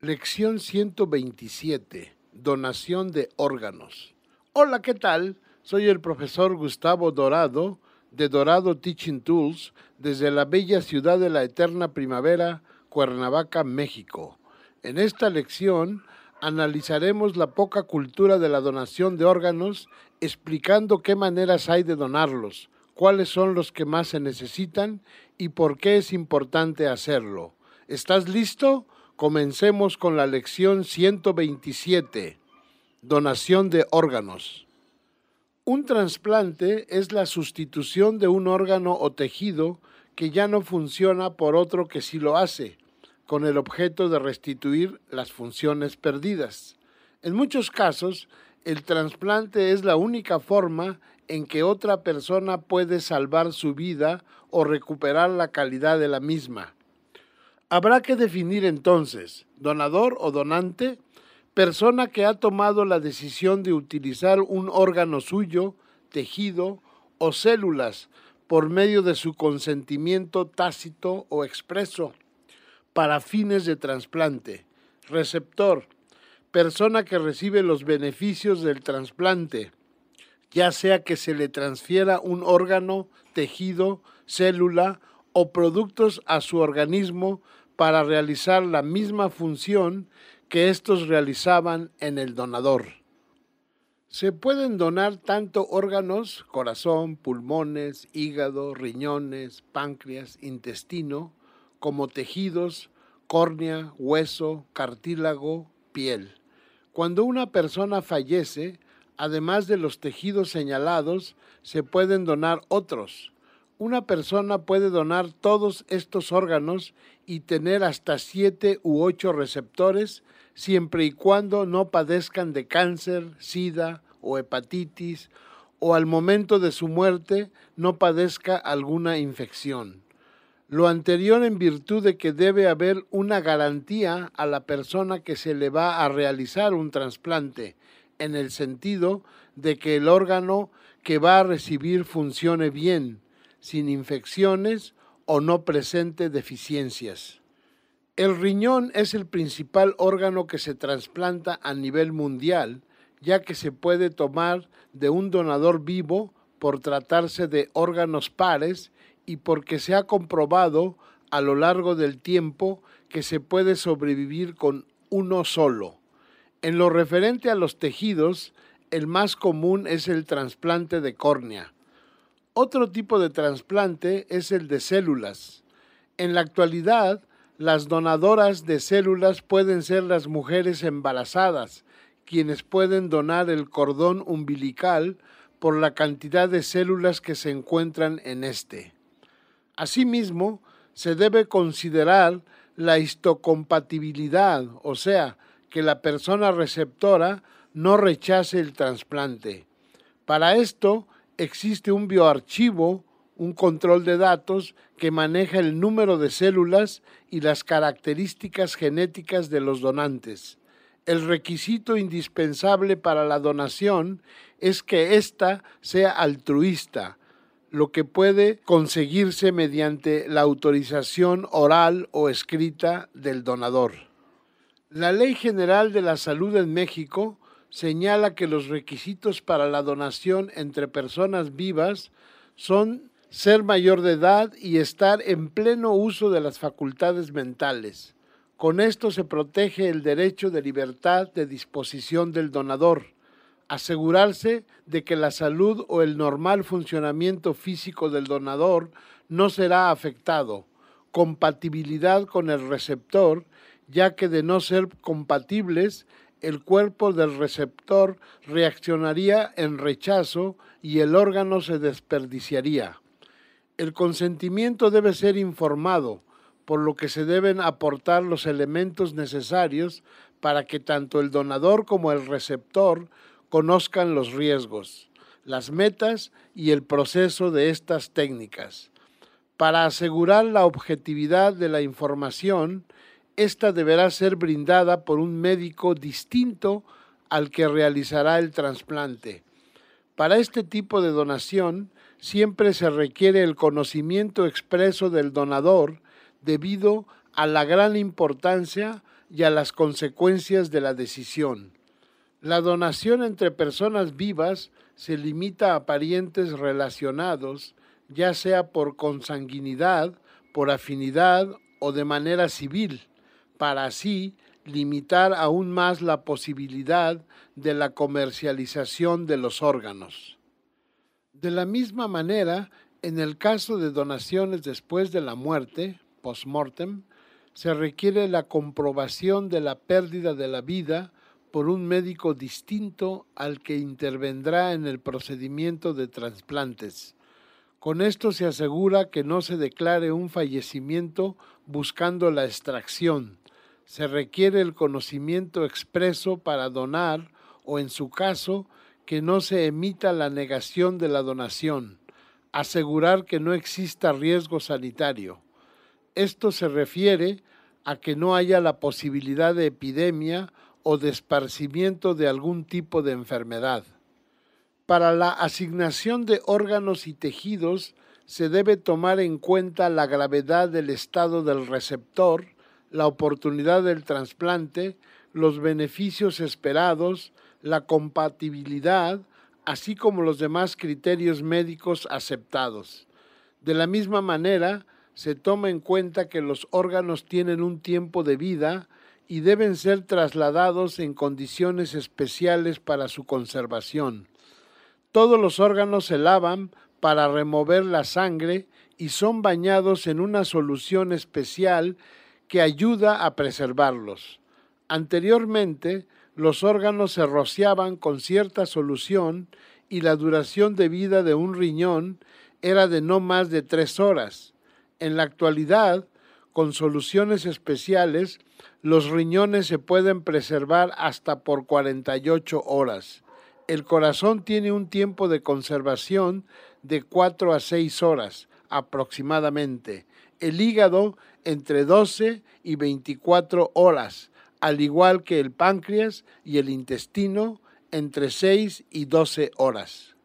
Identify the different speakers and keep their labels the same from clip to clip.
Speaker 1: Lección 127. Donación de órganos. Hola, ¿qué tal? Soy el profesor Gustavo Dorado de Dorado Teaching Tools desde la bella ciudad de la eterna primavera, Cuernavaca, México. En esta lección analizaremos la poca cultura de la donación de órganos, explicando qué maneras hay de donarlos, cuáles son los que más se necesitan y por qué es importante hacerlo. ¿Estás listo? Comencemos con la lección 127, donación de órganos. Un trasplante es la sustitución de un órgano o tejido que ya no funciona por otro que sí lo hace, con el objeto de restituir las funciones perdidas. En muchos casos, el trasplante es la única forma en que otra persona puede salvar su vida o recuperar la calidad de la misma. Habrá que definir entonces, donador o donante, persona que ha tomado la decisión de utilizar un órgano suyo, tejido o células por medio de su consentimiento tácito o expreso para fines de trasplante. Receptor, persona que recibe los beneficios del trasplante, ya sea que se le transfiera un órgano, tejido, célula o productos a su organismo para realizar la misma función que estos realizaban en el donador. Se pueden donar tanto órganos, corazón, pulmones, hígado, riñones, páncreas, intestino, como tejidos, córnea, hueso, cartílago, piel. Cuando una persona fallece, además de los tejidos señalados, se pueden donar otros. Una persona puede donar todos estos órganos y tener hasta 7 u 8 receptores, siempre y cuando no padezcan de cáncer, sida o hepatitis, o al momento de su muerte no padezca alguna infección. Lo anterior en virtud de que debe haber una garantía a la persona que se le va a realizar un trasplante, en el sentido de que el órgano que va a recibir funcione bien, sin infecciones o no presente deficiencias. El riñón es el principal órgano que se trasplanta a nivel mundial, ya que se puede tomar de un donador vivo por tratarse de órganos pares y porque se ha comprobado a lo largo del tiempo que se puede sobrevivir con uno solo. En lo referente a los tejidos, el más común es el trasplante de córnea. Otro tipo de trasplante es el de células. En la actualidad, las donadoras de células pueden ser las mujeres embarazadas, quienes pueden donar el cordón umbilical por la cantidad de células que se encuentran en este. Asimismo, se debe considerar la histocompatibilidad, o sea, que la persona receptora no rechace el trasplante. Para esto, existe un bioarchivo, un control de datos que maneja el número de células y las características genéticas de los donantes. El requisito indispensable para la donación es que ésta sea altruista, lo que puede conseguirse mediante la autorización oral o escrita del donador. La Ley General de la Salud en México señala que los requisitos para la donación entre personas vivas son ser mayor de edad y estar en pleno uso de las facultades mentales. Con esto se protege el derecho de libertad de disposición del donador, asegurarse de que la salud o el normal funcionamiento físico del donador no será afectado, compatibilidad con el receptor, ya que de no ser compatibles, el cuerpo del receptor reaccionaría en rechazo y el órgano se desperdiciaría. El consentimiento debe ser informado, por lo que se deben aportar los elementos necesarios para que tanto el donador como el receptor conozcan los riesgos, las metas y el proceso de estas técnicas. Para asegurar la objetividad de la información, esta deberá ser brindada por un médico distinto al que realizará el trasplante. Para este tipo de donación, siempre se requiere el conocimiento expreso del donador debido a la gran importancia y a las consecuencias de la decisión. La donación entre personas vivas se limita a parientes relacionados, ya sea por consanguinidad, por afinidad o de manera civil, para así limitar aún más la posibilidad de la comercialización de los órganos. De la misma manera, en el caso de donaciones después de la muerte, post-mortem, se requiere la comprobación de la pérdida de la vida por un médico distinto al que intervendrá en el procedimiento de trasplantes. Con esto se asegura que no se declare un fallecimiento buscando la extracción. Se requiere el conocimiento expreso para donar o, en su caso, que no se emita la negación de la donación. Asegurar que no exista riesgo sanitario. Esto se refiere a que no haya la posibilidad de epidemia o de esparcimiento de algún tipo de enfermedad. Para la asignación de órganos y tejidos se debe tomar en cuenta la gravedad del estado del receptor, la oportunidad del trasplante, los beneficios esperados, la compatibilidad, así como los demás criterios médicos aceptados. De la misma manera, se toma en cuenta que los órganos tienen un tiempo de vida y deben ser trasladados en condiciones especiales para su conservación. Todos los órganos se lavan para remover la sangre y son bañados en una solución especial que ayuda a preservarlos. Anteriormente, los órganos se rociaban con cierta solución y la duración de vida de un riñón era de no más de 3 horas. En la actualidad, con soluciones especiales, los riñones se pueden preservar hasta por 48 horas. El corazón tiene un tiempo de conservación de 4 a 6 horas aproximadamente. El hígado entre 12 y 24 horas, al igual que el páncreas y el intestino entre 6 y 12 horas.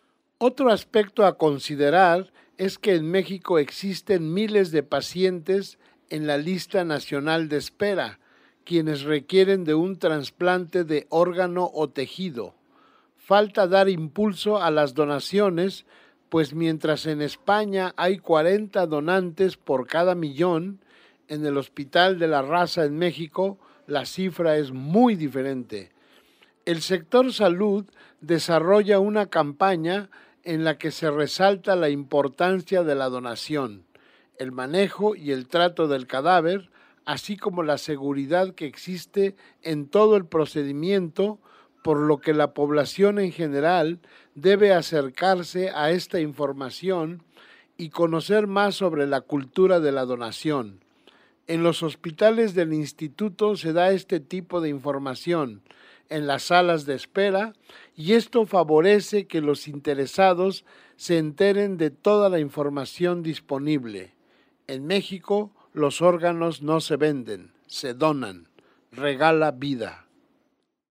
Speaker 1: Otro aspecto a considerar es que en México existen miles de pacientes en la lista nacional de espera, quienes requieren de un trasplante de órgano o tejido. Falta dar impulso a las donaciones, pues mientras en España hay 40 donantes por cada millón, en el Hospital de la Raza en México la cifra es muy diferente. El sector salud desarrolla una campaña en la que se resalta la importancia de la donación, el manejo y el trato del cadáver, así como la seguridad que existe en todo el procedimiento, por lo que la población en general debe acercarse a esta información y conocer más sobre la cultura de la donación. En los hospitales del instituto se da este tipo de información en las salas de espera y esto favorece que los interesados se enteren de toda la información disponible. En México, los órganos no se venden, se donan. Regala vida.